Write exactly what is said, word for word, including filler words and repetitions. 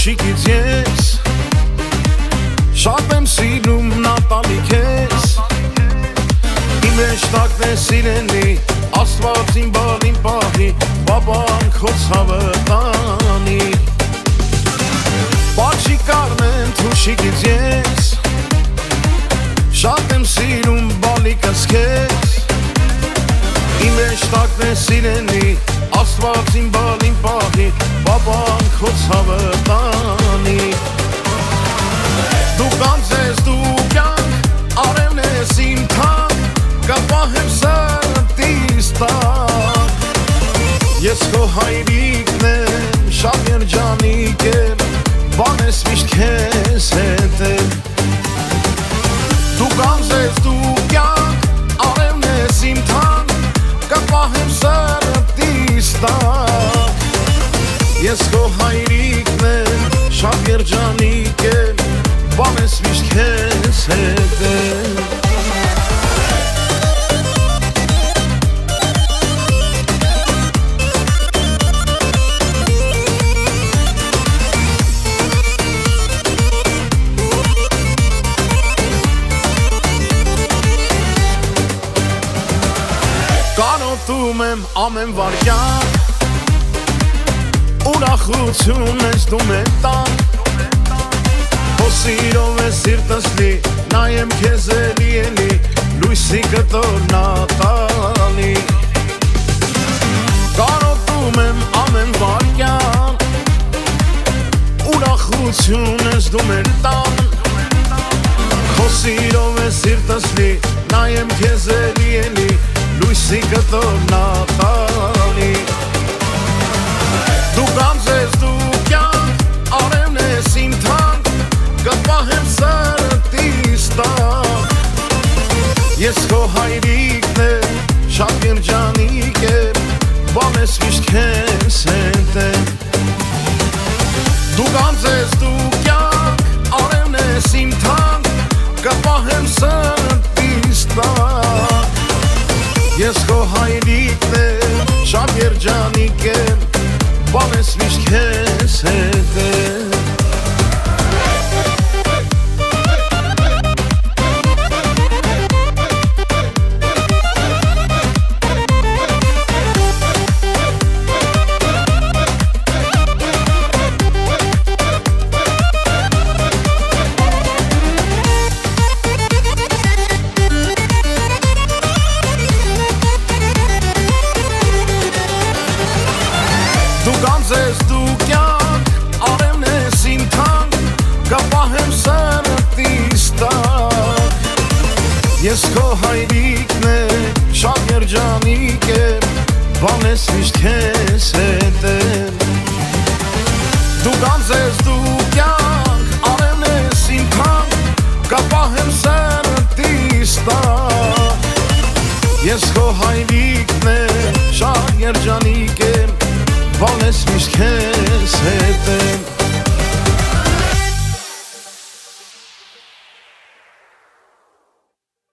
փոշիկից ես Շատ եմ սիրում նատալի քեզ Իմ էշտակն է սիրելի Աստված իմ բալին պահի Բաբան քո ցավը տանի Պաչի կարնեմ թուշիկից ես Շատ եմ սիրում բալիկս քեզ Իմ էշտակն է սիրելի Աստված իմ բալին պահի Բաբան քո ցավը տանի Դու կանցես դու կյանք Արևն ես իմ թանկ Կապահեմ սրտիս տակ Ես քո հայրիկն եմ Շատ երջանիկ եմ Բան ես միշտ քեզ հետ եմ Դու կանցես դու կյանք Արևն ես իմ թանկ Կապահեմ սրտիս տակ Ես քո հայրիկն եմ Շատ երջանիկ եմ Բան ես միշտ քեզ հետ եմ Կանոտում եմ ամեն վարքյան Ուրախություն ես դու մեր տան Քո սիրով է սիրտս լի Նայեմ քեզ էլի էլի Լույսի կտոր նատալի Կանոտում եմ ամեն վարքյան Ուրախություն ես դու մեր տան Քո սիրով է սիրտս լի Նայեմ քեզ էլի էլի Լույսի կտոր նատալի Դու կանցես դու կյանք Արևն ես իմ թանկ Կպահեմ սրտիս տակ Ես քո հայրիկն եմ Շատ երջանիկ եմ Բան ես միշտ քեզ հետ եմ Դու կանցես դու կյանք Արևն ես իմ թանկ Կպահեմ սրտիս տակ Ես քո հայրիկն եմ, շատ երջանիկ եմ, բան ես միշտ քեզ հետ եմ Դու կանցես դու կյանք, արևն ես իմ թանկ, կապահեմ սրտիս տակ Ես քո հայրիկն եմ, շատ երջանիկ եմ, բան ես միշտ քեզ հետ եմ Դու կանցես դու կյանք, արևն ես իմ թանկ, կապահեմ սրտիս տակ Ես քո հայրիկն եմ, շատ երջանիկ եմ Բան ես միշտ քեզ հետ եմ